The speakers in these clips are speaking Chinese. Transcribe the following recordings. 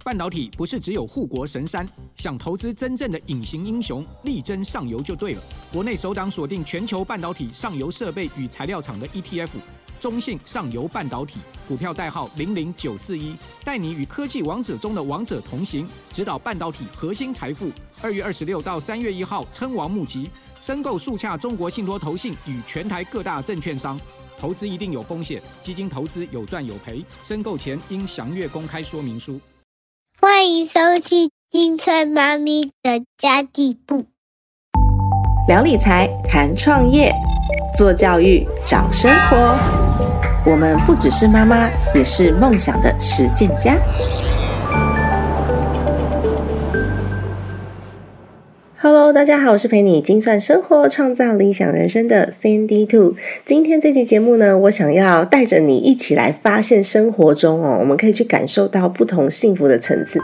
半导体不是只有护国神山，想投资真正的隐形英雄，力争上游就对了。国内首档锁定全球半导体上游设备与材料厂的 ETF， 中信上游半导体，股票代号00941，带你与科技王者中的王者同行，指导半导体核心财富。2月26到3月1号称王募集，申购速洽中国信托投信与全台各大证券商。投资一定有风险，基金投资有赚有赔，申购前应详阅公开说明书。 欢迎收听金翠妈咪的家地部， 聊理财，谈创业，做教育，找生活。我们不只是妈妈，也是梦想的实践家。Hello， 大家好，我是陪你精算生活、创造理想人生的 Sandy Two。今天这期节目呢，我想要带着你一起来发现生活中我们可以去感受到不同幸福的层次。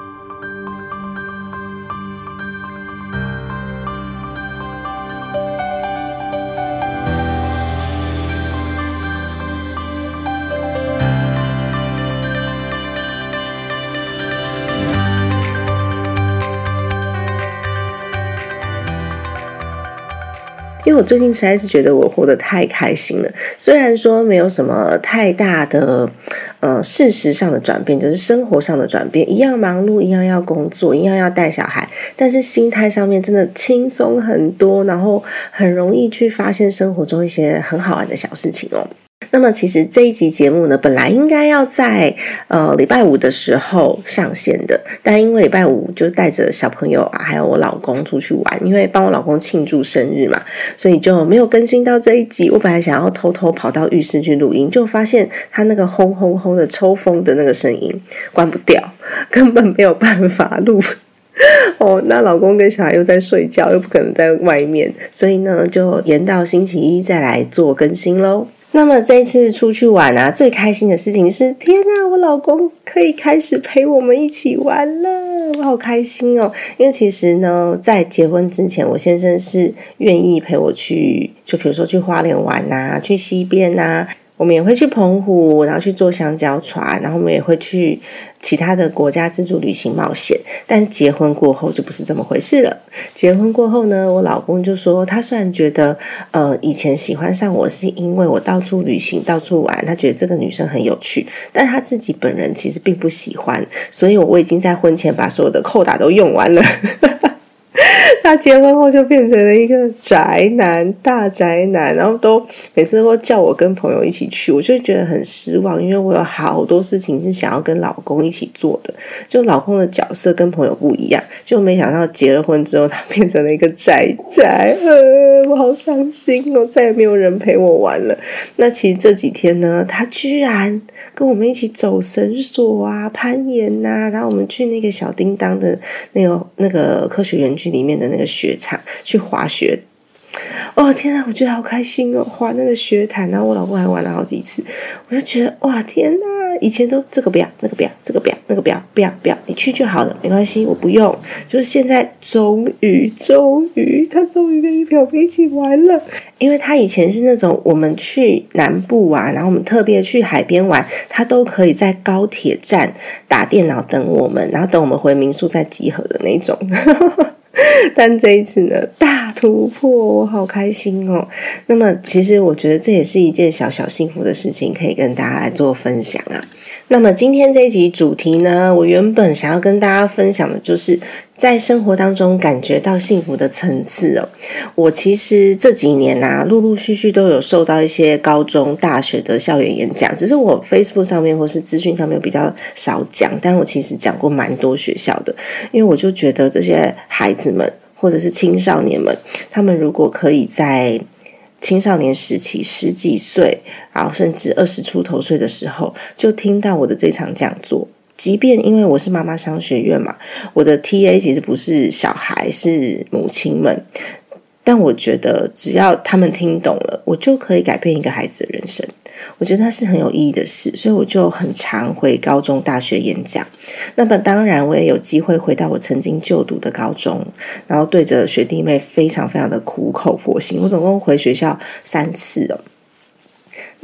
因为我最近实在是觉得我活得太开心了，虽然说没有什么太大的事实上的转变，就是生活上的转变，一样忙碌，一样要工作，一样要带小孩，但是心态上面真的轻松很多，然后很容易去发现生活中一些很好玩的小事情哦。那么其实这一集节目呢，本来应该要在礼拜五的时候上线的，但因为礼拜五就带着小朋友还有我老公出去玩，因为帮我老公庆祝生日嘛，所以就没有更新到这一集。我本来想要偷偷跑到浴室去录音，就发现他那个轰轰轰的抽风的那个声音关不掉，根本没有办法录。那老公跟小孩又在睡觉，又不可能在外面，所以呢就延到星期一再来做更新咯。那么这一次出去玩最开心的事情是，天啊，我老公可以开始陪我们一起玩了，我好开心哦！因为其实呢，在结婚之前，我先生是愿意陪我去，就比如说去花莲玩啊，去西边啊，我们也会去澎湖，然后去坐香蕉船，然后我们也会去其他的国家自助旅行冒险。但结婚过后就不是这么回事了。结婚过后呢，我老公就说，他虽然觉得以前喜欢上我是因为我到处旅行到处玩，他觉得这个女生很有趣，但他自己本人其实并不喜欢，所以我已经在婚前把所有的扣打都用完了。他结婚后就变成了一个宅男，大宅男，然后每次都叫我跟朋友一起去，我就觉得很失望，因为我有好多事情是想要跟老公一起做的，就老公的角色跟朋友不一样，就没想到结了婚之后他变成了一个宅，我好伤心哦，再也没有人陪我玩了。那其实这几天呢，他居然跟我们一起走绳索啊，攀岩啊，然后我们去那个小叮当的那个科学园区里面的那个雪场去滑雪。天啊，我觉得好开心哦，滑那个雪毯，然后我老公还玩了好几次，我就觉得哇，天啊，以前都这个不要，那个不要，这个不要，那个不要，不要，你去就好了，没关系，我不用。就是现在终于他终于跟一瓢一起玩了。因为他以前是那种我们去南部啊，然后我们特别去海边玩，他都可以在高铁站打电脑等我们，然后等我们回民宿再集合的那种。但这一次呢，大突破，我好开心哦。那么其实我觉得这也是一件小小幸福的事情，可以跟大家来做分享啊。那么今天这一集主题呢，我原本想要跟大家分享的就是在生活当中感觉到幸福的层次哦。我其实这几年陆陆续续都有受到一些高中大学的校园演讲，只是我 Facebook 上面或是资讯上面比较少讲，但我其实讲过蛮多学校的。因为我就觉得这些孩子们或者是青少年们，他们如果可以在青少年时期10几岁甚至20出头岁的时候就听到我的这场讲座，即便因为我是妈妈商学院嘛，我的 TA 其实不是小孩，是母亲们，但我觉得只要他们听懂了，我就可以改变一个孩子的人生。我觉得它是很有意义的事，所以我就很常回高中大学演讲。那么当然我也有机会回到我曾经就读的高中，然后对着学弟妹非常非常的苦口婆心，我总共回学校3次哦。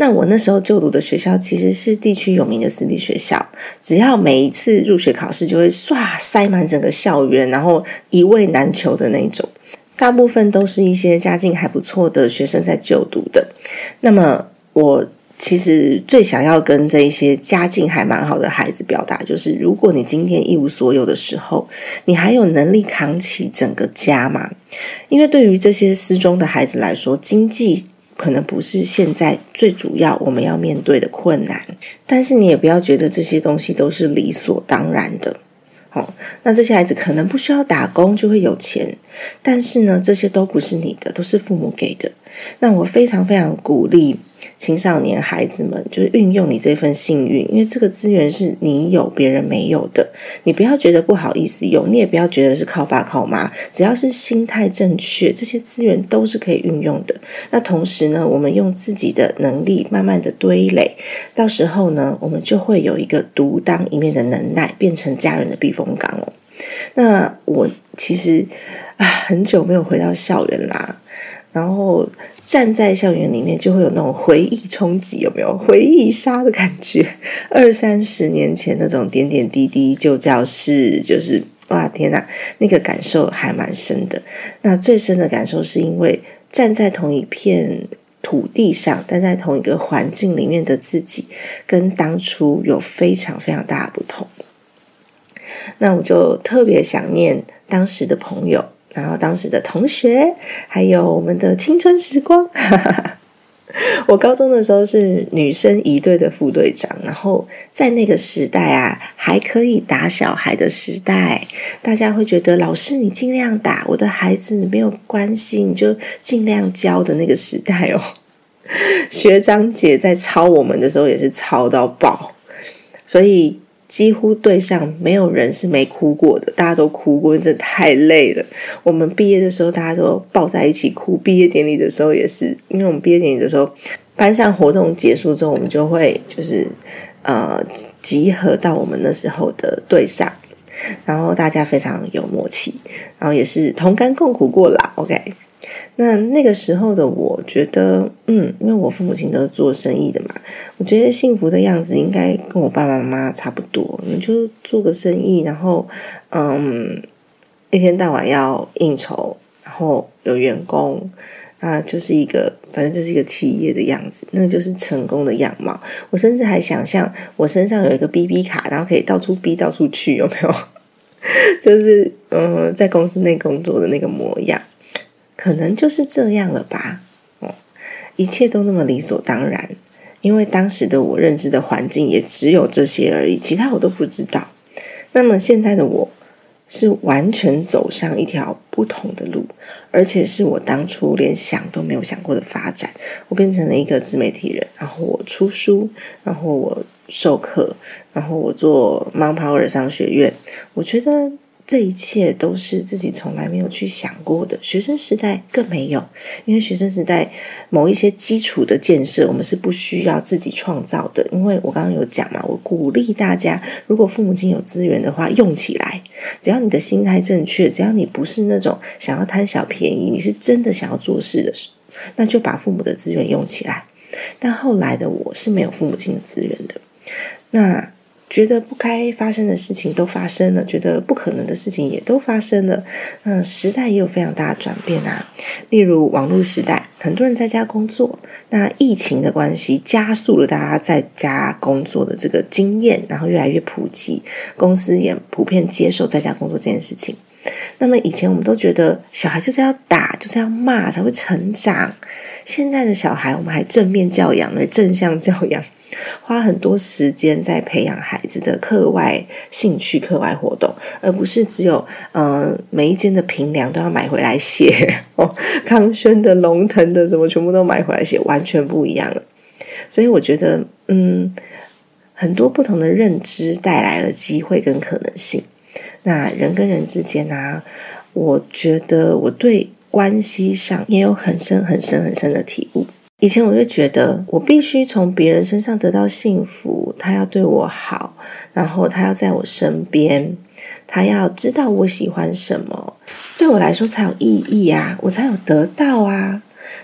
那我那时候就读的学校其实是地区有名的私立学校，只要每一次入学考试就会塞满整个校园，然后一位难求的那种，大部分都是一些家境还不错的学生在就读的。那么我其实最想要跟这一些家境还蛮好的孩子表达，就是如果你今天一无所有的时候，你还有能力扛起整个家吗？因为对于这些私中的孩子来说，经济可能不是现在最主要我们要面对的困难，但是你也不要觉得这些东西都是理所当然的。那这些孩子可能不需要打工就会有钱，但是呢，这些都不是你的，都是父母给的。那我非常非常鼓励青少年孩子们，就是运用你这份幸运，因为这个资源是你有别人没有的，你不要觉得不好意思用，你也不要觉得是靠爸靠妈，只要是心态正确，这些资源都是可以运用的。那同时呢，我们用自己的能力慢慢的堆垒，到时候呢，我们就会有一个独当一面的能耐，变成家人的避风港哦。那我其实很久没有回到校园啦，然后站在校园里面就会有那种回忆冲击，有没有回忆杀的感觉？20-30年前那种点点滴滴旧教室，就是哇天哪，那个感受还蛮深的。那最深的感受是因为站在同一片土地上，站在同一个环境里面的自己，跟当初有非常非常大的不同。那我就特别想念当时的朋友，然后当时的同学，还有我们的青春时光。我高中的时候是女生一队的副队长，然后在那个时代还可以打小孩的时代，大家会觉得老师你尽量打，我的孩子没有关系，你就尽量教的那个时代哦。学长姐在操我们的时候也是操到爆，所以几乎队上没有人是没哭过的，大家都哭过，真的太累了。我们毕业的时候大家都抱在一起哭，毕业典礼的时候也是，因为我们毕业典礼的时候班上活动结束之后，我们就会就是集合到我们那时候的队上，然后大家非常有默契，然后也是同甘共苦过啦 OK。那个时候的我觉得因为我父母亲都是做生意的嘛，我觉得幸福的样子应该跟我爸爸妈妈差不多，你就做个生意，然后一天到晚要应酬，然后有员工就是反正就是一个企业的样子，那就是成功的样貌。我甚至还想象我身上有一个 BB 卡，然后可以到处逼到处去，有没有？就是在公司内工作的那个模样，可能就是这样了吧。一切都那么理所当然，因为当时的我认知的环境也只有这些而已，其他我都不知道。那么现在的我是完全走上一条不同的路，而且是我当初连想都没有想过的发展。我变成了一个自媒体人，然后我出书，然后我授课，然后我做 Manpower 商学院。我觉得这一切都是自己从来没有去想过的，学生时代更没有，因为学生时代某一些基础的建设我们是不需要自己创造的。因为我刚刚有讲嘛，我鼓励大家，如果父母亲有资源的话用起来，只要你的心态正确，只要你不是那种想要贪小便宜，你是真的想要做事的，那就把父母的资源用起来。但后来的我是没有父母亲的资源的，那觉得不该发生的事情都发生了，觉得不可能的事情也都发生了。时代也有非常大的转变例如网络时代，很多人在家工作，那疫情的关系加速了大家在家工作的这个经验，然后越来越普及，公司也普遍接受在家工作这件事情。那么以前我们都觉得小孩就是要打，就是要骂才会成长，现在的小孩我们还正面教养，正向教养，花很多时间在培养孩子的课外兴趣、课外活动，而不是只有每一间的评量都要买回来写康轩的、龙腾的什么全部都买回来写，完全不一样了。所以我觉得很多不同的认知带来了机会跟可能性。那人跟人之间我觉得我对关系上也有很深很深很深的体悟。以前我就觉得我必须从别人身上得到幸福，他要对我好，然后他要在我身边，他要知道我喜欢什么，对我来说才有意义我才有得到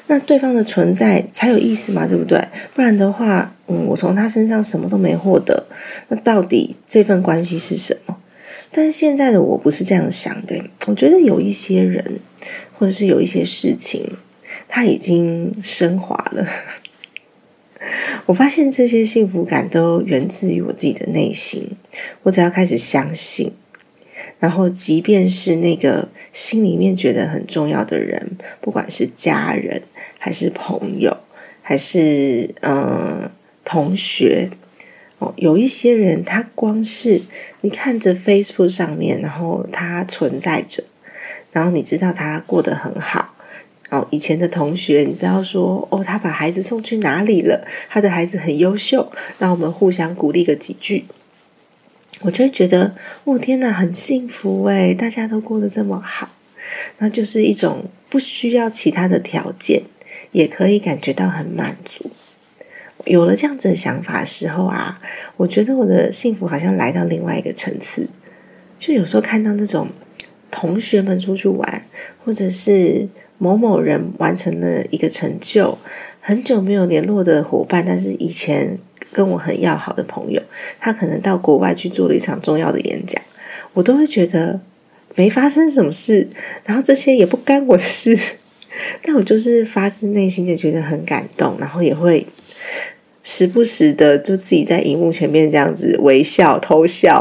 那对方的存在才有意思嘛，对不对？不然的话，我从他身上什么都没获得，那到底这份关系是什么？但是现在的我不是这样想的，我觉得有一些人或者是有一些事情，它已经升华了。我发现这些幸福感都源自于我自己的内心，我只要开始相信，然后即便是那个心里面觉得很重要的人，不管是家人还是朋友还是同学，有一些人他光是你看着 Facebook 上面，然后他存在着，然后你知道他过得很好，以前的同学你知道说他把孩子送去哪里了，他的孩子很优秀，让我们互相鼓励个几句，我就会觉得天哪，很幸福耶，大家都过得这么好，那就是一种不需要其他的条件也可以感觉到很满足。有了这样子的想法的时候啊，我觉得我的幸福好像来到另外一个层次。就有时候看到那种同学们出去玩，或者是某某人完成了一个成就，很久没有联络的伙伴，但是以前跟我很要好的朋友，他可能到国外去做了一场重要的演讲，我都会觉得没发生什么事，然后这些也不干我的事，但我就是发自内心的觉得很感动，然后也会时不时的就自己在荧幕前面这样子微笑偷笑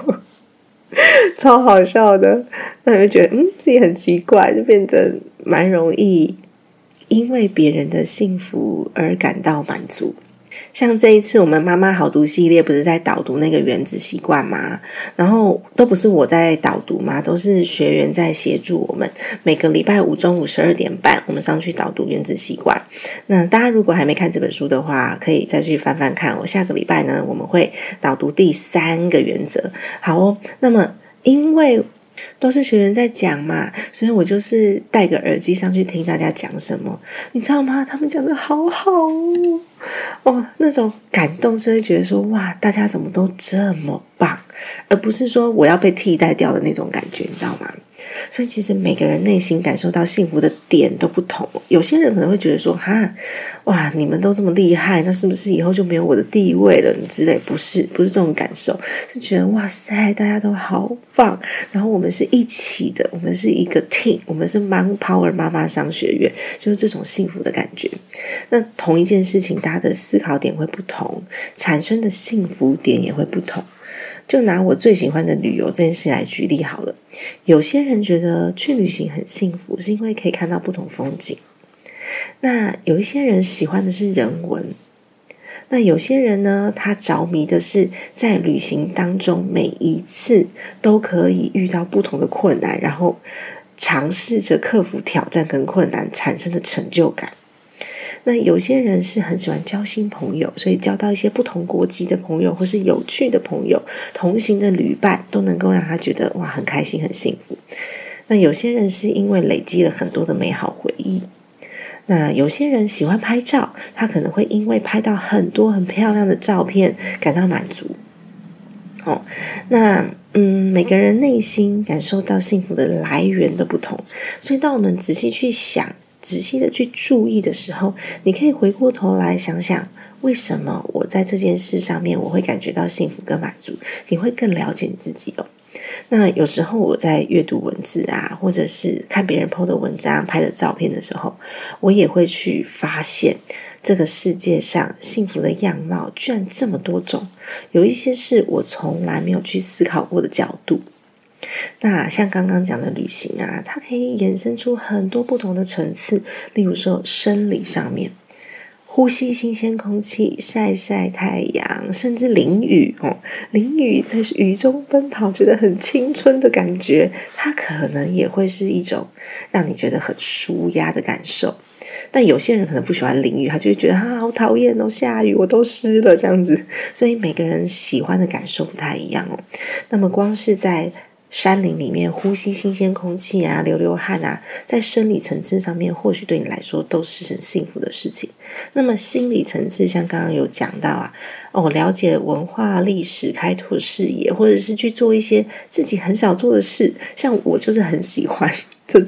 超好笑的。那你就觉得自己很奇怪，就变得蛮容易因为别人的幸福而感到满足。像这一次我们妈妈好读系列不是在导读那个原子习惯吗？然后都不是我在导读嘛，都是学员在协助我们。每个礼拜五中午12点半我们上去导读原子习惯。那大家如果还没看这本书的话，可以再去翻翻看。我下个礼拜呢，我们会导读第3个原则。好那么因为都是学员在讲嘛，所以我就是戴个耳机上去听大家讲什么，你知道吗？他们讲的好好那种感动是会觉得说哇，大家怎么都这么棒，而不是说我要被替代掉的那种感觉，你知道吗？所以其实每个人内心感受到幸福的点都不同。有些人可能会觉得说哇，你们都这么厉害，那是不是以后就没有我的地位了之类？不是这种感受，是觉得哇塞，大家都好棒，然后我们是一起的，我们是一个 team， 我们是 Power 妈妈商学院，就是这种幸福的感觉。那同一件事情，大家的思考点会不同，产生的幸福点也会不同。就拿我最喜欢的旅游这件事来举例好了，有些人觉得去旅行很幸福，是因为可以看到不同风景。那有一些人喜欢的是人文，那有些人呢，他着迷的是在旅行当中每一次都可以遇到不同的困难，然后尝试着克服挑战跟困难产生的成就感。那有些人是很喜欢交新朋友，所以交到一些不同国籍的朋友或是有趣的朋友，同行的旅伴都能够让他觉得哇很开心很幸福。那有些人是因为累积了很多的美好回忆。那有些人喜欢拍照，他可能会因为拍到很多很漂亮的照片感到满足。那每个人内心感受到幸福的来源都不同，所以当我们仔细去想，仔细的去注意的时候，你可以回过头来想想，为什么我在这件事上面我会感觉到幸福跟满足，你会更了解你自己那有时候我在阅读文字啊，或者是看别人 po 的文章拍的照片的时候，我也会去发现这个世界上幸福的样貌居然这么多种，有一些是我从来没有去思考过的角度。那像刚刚讲的旅行啊，它可以衍生出很多不同的层次，例如说生理上面，呼吸新鲜空气，晒晒太阳，甚至淋雨淋雨在雨中奔跑，觉得很青春的感觉，它可能也会是一种让你觉得很舒压的感受。但有些人可能不喜欢淋雨，他就会觉得好讨厌下雨我都湿了这样子，所以每个人喜欢的感受不太一样那么光是在山林里面呼吸新鲜空气啊，流流汗啊，在生理层次上面或许对你来说都是很幸福的事情。那么心理层次像刚刚有讲到了解文化历史，开拓视野，或者是去做一些自己很少做的事，像我就是很喜欢这种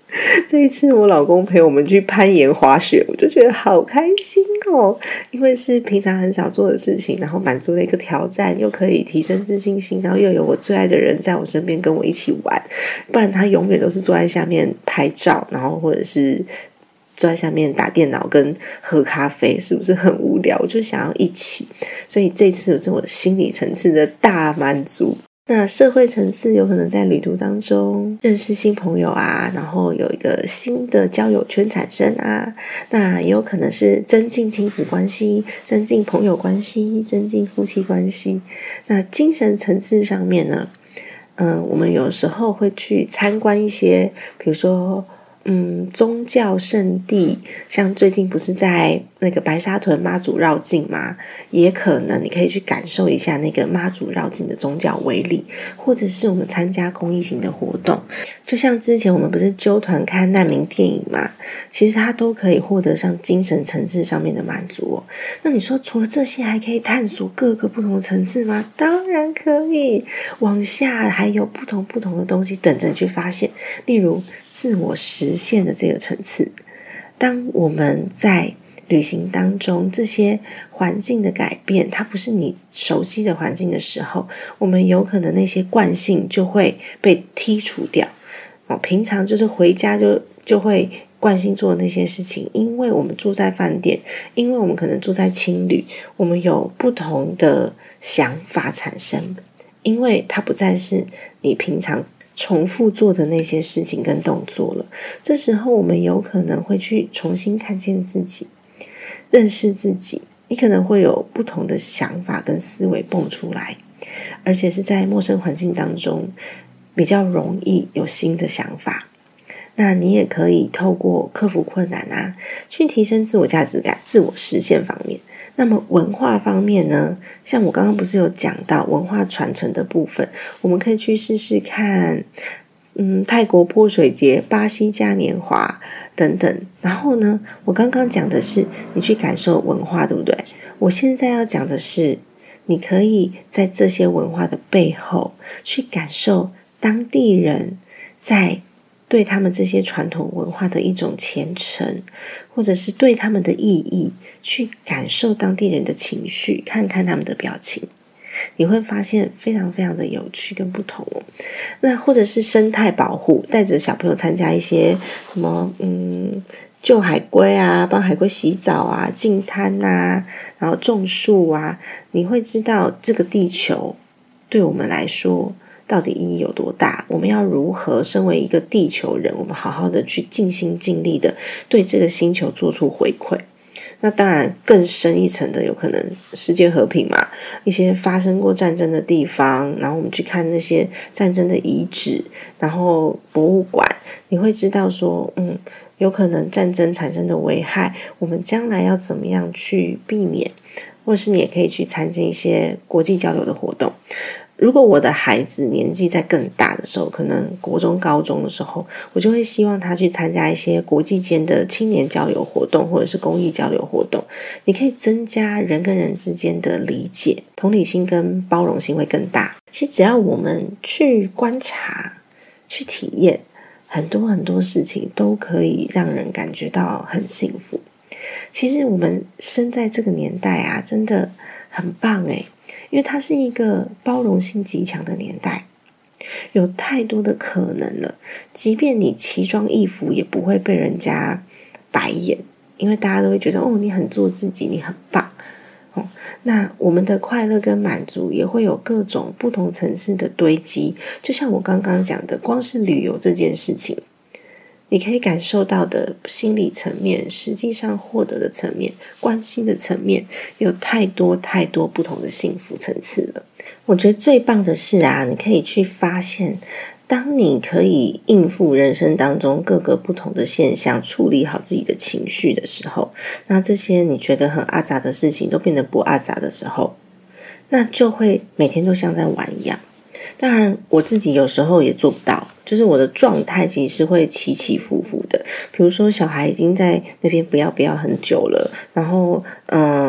这一次我老公陪我们去攀岩滑雪，我就觉得好开心哦，因为是平常很少做的事情，然后满足了一个挑战，又可以提升自信心，然后又有我最爱的人在我身边跟我一起玩，不然他永远都是坐在下面拍照，然后或者是坐在下面打电脑跟喝咖啡，是不是很无聊？我就想要一起，所以这次是我的心理层次的大满足。那社会层次有可能在旅途当中认识新朋友啊，然后有一个新的交友圈产生啊，那也有可能是增进亲子关系，增进朋友关系，增进夫妻关系。那精神层次上面呢，我们有时候会去参观一些，比如说宗教圣地，像最近不是在那个白沙屯妈祖绕境嘛，也可能你可以去感受一下那个妈祖绕境的宗教威力，或者是我们参加公益型的活动，就像之前我们不是揪团看难民电影嘛，其实它都可以获得上精神层次上面的满足哦。那你说除了这些还可以探索各个不同的层次吗？当然可以，往下还有不同的东西等着你去发现，例如自我实现的这个层次。当我们在旅行当中，这些环境的改变，它不是你熟悉的环境的时候，我们有可能那些惯性就会被剔除掉。平常就是回家就会惯性做的那些事情，因为我们住在饭店，因为我们可能住在青旅，我们有不同的想法产生，因为它不再是你平常重复做的那些事情跟动作了。这时候我们有可能会去重新看见自己，认识自己，你可能会有不同的想法跟思维蹦出来，而且是在陌生环境当中比较容易有新的想法。那你也可以透过克服困难啊，去提升自我价值感、自我实现方面。那么文化方面呢，像我刚刚不是有讲到文化传承的部分，我们可以去试试看泰国泼水节、巴西嘉年华等等。然后呢，我刚刚讲的是你去感受文化，对不对？我现在要讲的是你可以在这些文化的背后去感受当地人在对他们这些传统文化的一种虔诚，或者是对他们的意义，去感受当地人的情绪，看看他们的表情，你会发现非常非常的有趣跟不同哦。那或者是生态保护，带着小朋友参加一些什么救海龟啊，帮海龟洗澡啊，净滩啊，然后种树啊，你会知道这个地球对我们来说到底意义有多大，我们要如何身为一个地球人，我们好好的去尽心尽力的对这个星球做出回馈。那当然更深一层的有可能世界和平嘛，一些发生过战争的地方，然后我们去看那些战争的遗址，然后博物馆，你会知道说有可能战争产生的危害，我们将来要怎么样去避免，或是你也可以去参加一些国际交流的活动。如果我的孩子年纪在更大的时候，可能国中高中的时候，我就会希望他去参加一些国际间的青年交流活动，或者是公益交流活动。你可以增加人跟人之间的理解，同理心跟包容心会更大。其实只要我们去观察，去体验，很多事情都可以让人感觉到很幸福。其实我们生在这个年代啊，真的很棒耶，因为它是一个包容性极强的年代，有太多的可能了。即便你奇装异服，也不会被人家白眼，因为大家都会觉得你很做自己，你很棒。那我们的快乐跟满足也会有各种不同层次的堆积。就像我刚刚讲的，光是旅游这件事情，你可以感受到的心理层面，实际上获得的层面，关系的层面，有太多不同的幸福层次了。我觉得最棒的是啊，你可以去发现，当你可以应付人生当中各个不同的现象，处理好自己的情绪的时候，那这些你觉得很阿杂的事情都变得不阿杂的时候，那就会每天都像在玩一样。当然我自己有时候也做不到，就是我的状态其实是会起起伏伏的。比如说小孩已经在那边不要很久了，然后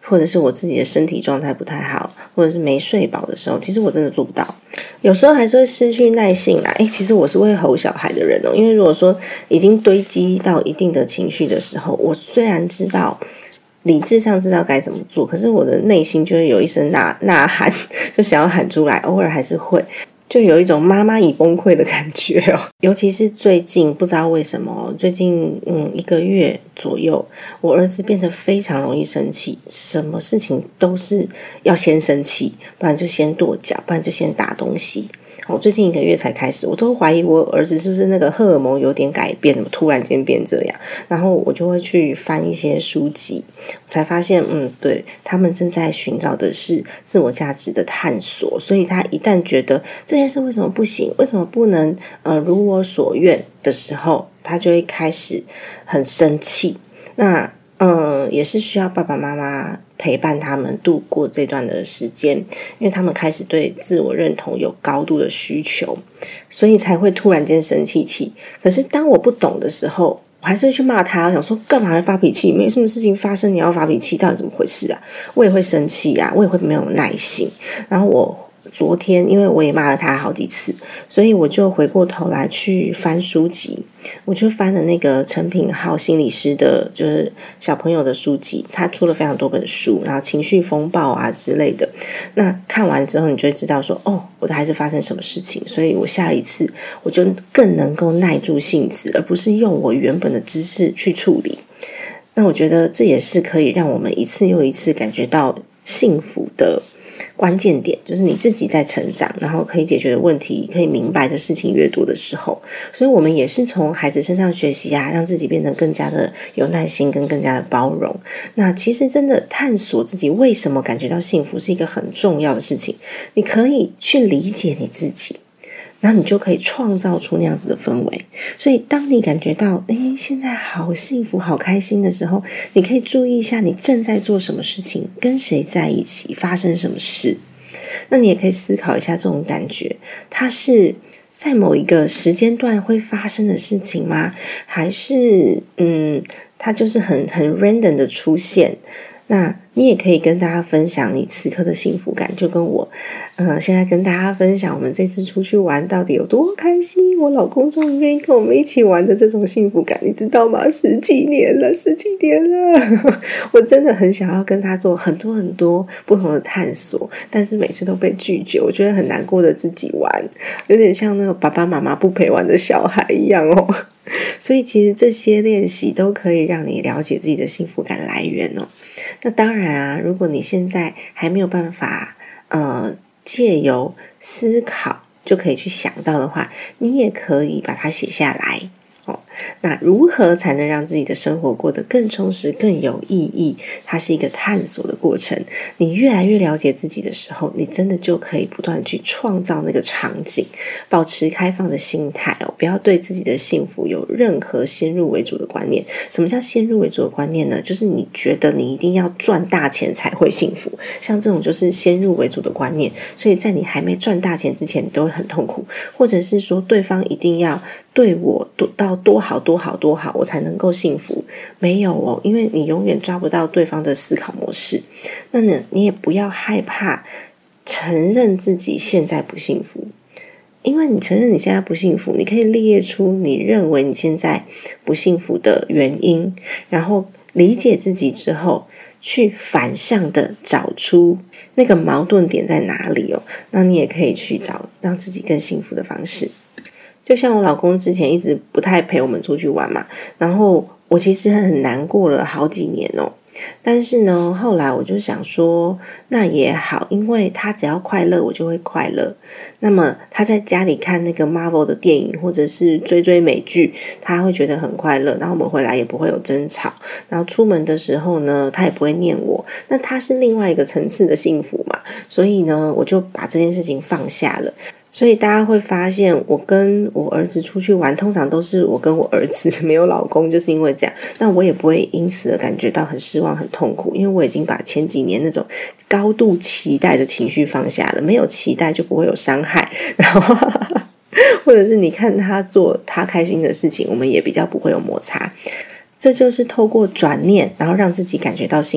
或者是我自己的身体状态不太好，或者是没睡饱的时候，其实我真的做不到。有时候还是会失去耐性啦。其实我是会吼小孩的人因为如果说已经堆积到一定的情绪的时候，我虽然知道理智上知道该怎么做，可是我的内心就会有一声呐喊，就想要喊出来，偶尔还是会。就有一种妈妈已崩溃的感觉尤其是最近不知道为什么最近1个月左右，我儿子变得非常容易生气，什么事情都是要先生气，不然就先跺脚，不然就先打东西。最近1个月才开始，我都怀疑我儿子是不是那个荷尔蒙有点改变，突然间变这样。然后我就会去翻一些书籍，才发现对，他们正在寻找的是自我价值的探索。所以他一旦觉得这件事为什么不行，为什么不能如我所愿的时候，他就会开始很生气。那也是需要爸爸妈妈陪伴他们度过这段的时间，因为他们开始对自我认同有高度的需求，所以才会突然间生气。可是当我不懂的时候，我还是会去骂他，我想说干嘛要发脾气，没什么事情发生你要发脾气，到底怎么回事啊？我也会生气啊，我也会没有耐心。然后我昨天因为我也骂了他好几次，所以我就回过头来去翻书籍，我就翻了那个陈品皓心理师的就是小朋友的书籍，他出了非常多本书，然后情绪风暴啊之类的。那看完之后你就会知道说我的孩子发生什么事情，所以我下一次我就更能够耐住性子，而不是用我原本的知识去处理。那我觉得这也是可以让我们一次又一次感觉到幸福的关键点，就是你自己在成长，然后可以解决的问题，可以明白的事情越多的时候，所以我们也是从孩子身上学习啊，让自己变得更加的有耐心跟更加的包容。那其实真的探索自己为什么感觉到幸福是一个很重要的事情，你可以去理解你自己，然后你就可以创造出那样子的氛围。所以当你感觉到现在好幸福好开心的时候，你可以注意一下你正在做什么事情，跟谁在一起，发生什么事。那你也可以思考一下这种感觉，它是在某一个时间段会发生的事情吗？还是它就是很 random 的出现？那你也可以跟大家分享你此刻的幸福感，就跟我现在跟大家分享我们这次出去玩到底有多开心，我老公终于愿意跟我们一起玩的这种幸福感，你知道吗？10几年了我真的很想要跟他做很多很多不同的探索，但是每次都被拒绝，我觉得很难过的自己玩，有点像那个爸爸妈妈不陪玩的小孩一样所以其实这些练习都可以让你了解自己的幸福感来源那当然啊，如果你现在还没有办法借由思考就可以去想到的话，你也可以把它写下来那如何才能让自己的生活过得更充实更有意义，它是一个探索的过程。你越来越了解自己的时候，你真的就可以不断去创造那个场景，保持开放的心态不要对自己的幸福有任何先入为主的观念。什么叫先入为主的观念呢？就是你觉得你一定要赚大钱才会幸福，像这种就是先入为主的观念，所以在你还没赚大钱之前你都会很痛苦，或者是说对方一定要对我到多好我才能够幸福。没有因为你永远抓不到对方的思考模式。那你也不要害怕承认自己现在不幸福，因为你承认你现在不幸福，你可以列出你认为你现在不幸福的原因，然后理解自己之后去反向的找出那个矛盾点在哪里那你也可以去找让自己更幸福的方式。就像我老公之前一直不太陪我们出去玩嘛，然后我其实很难过了好几年但是呢后来我就想说那也好，因为他只要快乐我就会快乐。那么他在家里看那个 Marvel 的电影或者是追美剧，他会觉得很快乐，然后我们回来也不会有争吵，然后出门的时候呢他也不会念我，那他是另外一个层次的幸福嘛。所以呢我就把这件事情放下了。所以大家会发现我跟我儿子出去玩通常都是我跟我儿子，没有老公，就是因为这样。那我也不会因此而感觉到很失望很痛苦，因为我已经把前几年那种高度期待的情绪放下了，没有期待就不会有伤害，然后或者是你看他做他开心的事情，我们也比较不会有摩擦。这就是透过转念然后让自己感觉到幸福。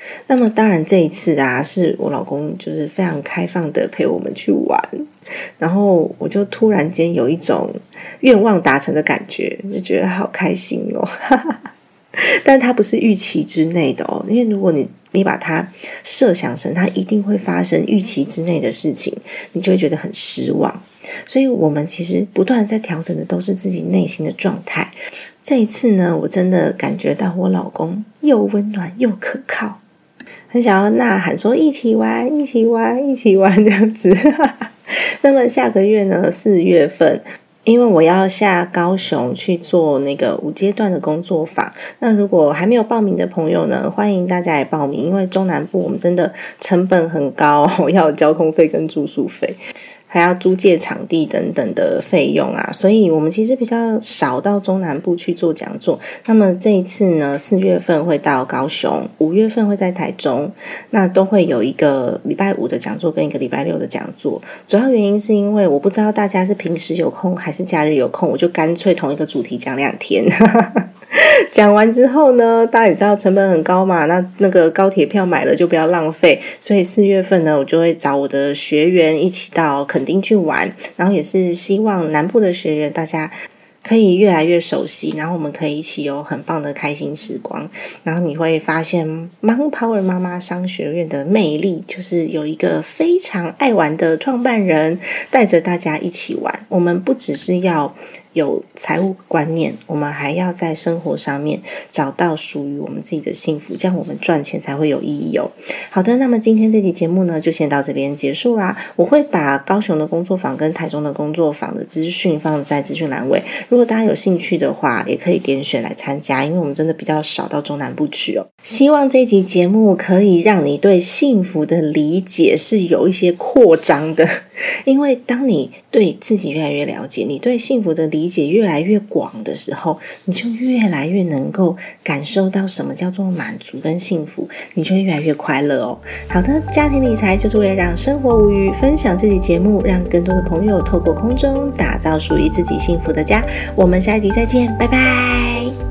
那么当然这一次啊，是我老公就是非常开放的陪我们去玩，然后我就突然间有一种愿望达成的感觉，就觉得好开心哦。但它不是预期之内的哦，因为如果你把它设想成它一定会发生预期之内的事情，你就会觉得很失望。所以我们其实不断在调整的都是自己内心的状态。这一次呢，我真的感觉到我老公又温暖又可靠，很想要呐喊说一起玩一起玩一起玩这样子。那么下个月呢，4月份，因为我要下高雄去做那个5阶段的工作坊，那如果还没有报名的朋友呢，欢迎大家来报名。因为中南部我们真的成本很高，要有交通费跟住宿费，还要租借场地等等的费用啊，所以我们其实比较少到中南部去做讲座。那么这一次呢，4月份会到高雄，5月份会在台中，那都会有一个礼拜5的讲座跟一个礼拜6的讲座。主要原因是因为我不知道大家是平时有空还是假日有空，我就干脆同一个主题讲2天。讲完之后呢，大家也知道成本很高嘛，那个高铁票买了就不要浪费，所以4月份呢，我就会找我的学员一起到垦丁去玩，然后也是希望南部的学员大家可以越来越熟悉，然后我们可以一起有很棒的开心时光。然后你会发现 Manpower 妈妈商学院的魅力，就是有一个非常爱玩的创办人带着大家一起玩。我们不只是要有财务观念，我们还要在生活上面找到属于我们自己的幸福，这样我们赚钱才会有意义哦。好的，那么今天这期节目呢，就先到这边结束啦。我会把高雄的工作坊跟台中的工作坊的资讯放在资讯栏位，如果大家有兴趣的话，也可以点选来参加，因为我们真的比较少到中南部去哦。希望这集节目可以让你对幸福的理解是有一些扩张的，因为当你对自己越来越了解，你对幸福的理解越来越广的时候，你就越来越能够感受到什么叫做满足跟幸福，你就会越来越快乐哦。好的，家庭理财就是为了让生活无虞，分享这集节目，让更多的朋友透过空中打造属于自己幸福的家。我们下一集再见，拜拜。